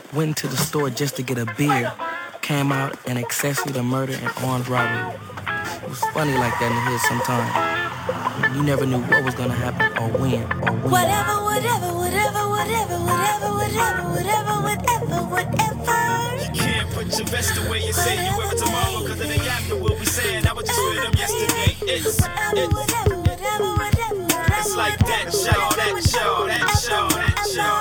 Went to the store just to get a beer. Came out an accessory to murder and armed robbery. It was funny like that in the hood sometimes. You never knew what was gonna happen or when or when. Whatever. You can't put your vest away and say you wear it tomorrow, cause the day after we'll be saying I was just with them yesterday. It's like that, y'all, that, y'all, that, y'all, that, y'all.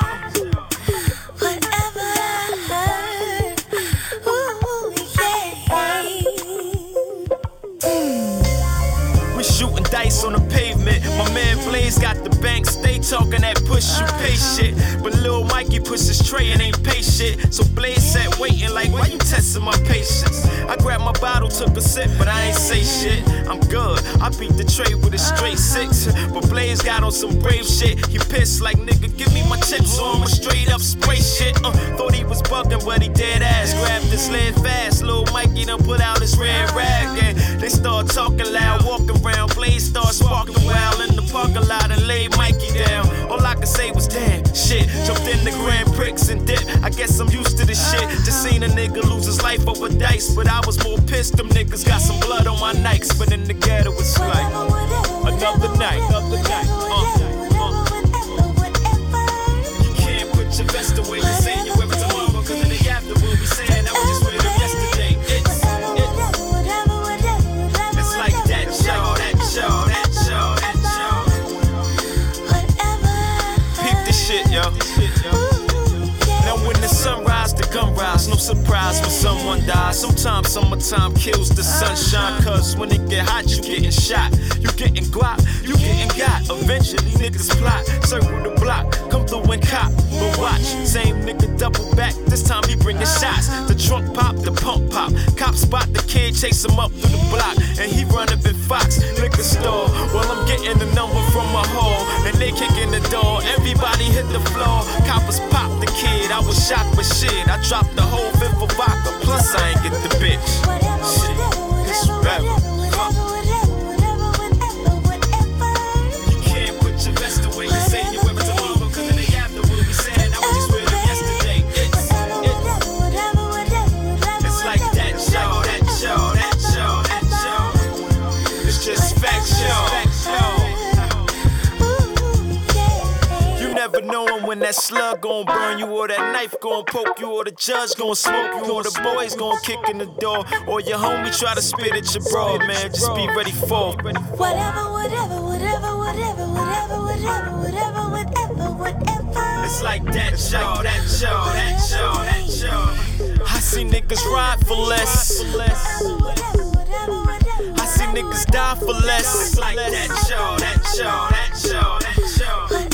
Shooting dice on the pavement. My man Blaze got the bank, stay talking that push you pay shit. But Lil Mikey pushed his tray and ain't pay shit. So Blaze sat waiting like, why you testing my patience? I grabbed my bottle, took a sip, but I ain't say shit. I'm good, I beat the tray with a straight 6. But Blaze got on some brave shit. He pissed like, nigga, give me my chips on my straight up spray shit. Thought he was bugging, but he dead ass. Grabbed his lead fast, Lil Mikey done put out his red rag. And they start talking loud, walking around. Blaze start sparking wild in the parking lot and laid Mikey down. All I could say was damn shit. Jumped in the Grand Prix and dip. I guess I'm used to this shit. Just seen a nigga lose his life over dice, but I was more pissed. Them niggas got some blood on my Nikes, but in the ghetto it's like another night, another night. You can't put your vest away and say you wear it tomorrow, cause the day after we'll be saying I was just with him yesterday. It's like that, y'all, that, y'all, that, y'all, that, y'all. Peep this shit, yo. Now when the sunrise, the gun rise, no surprise when someone dies. Sometimes summertime kills the sunshine, cause when it get hot, you getting shot. You getting guap, you getting got. Eventually niggas plot, circle the block, come through and cop. But watch, same nigga double back, this time he bringing shots. The trunk pop, the pump pop. Cop spot the kid, chase him up through the block, and he run up in Fox liquor store. Well, I'm getting the number from my hall, and they kicking the door. Everybody hit the floor, coppers pop the kid. I was shocked, but shit, I dropped the whole fifth of vodka, plus I ain't get the bitch. Shit, it's forever. You can't put your vest away and say you wear it tomorrow, cause the day after we'll be saying I was just with him yesterday. It's like that, y'all, that, y'all, that, y'all, that, y'all. It's just facts, y'all. You never knowin' when that slug gon' burn you, or that knife gon' poke you, or the judge gon' smoke you, or the boys gon' kick in the door, or your homie try to spit at your bro, man. Just be ready for it. It's like that, y'all, that, y'all, that, y'all, that, y'all. I see niggas ride for less. I see niggas die for less. It's like that, y'all, that, y'all, that, y'all, that, y'all.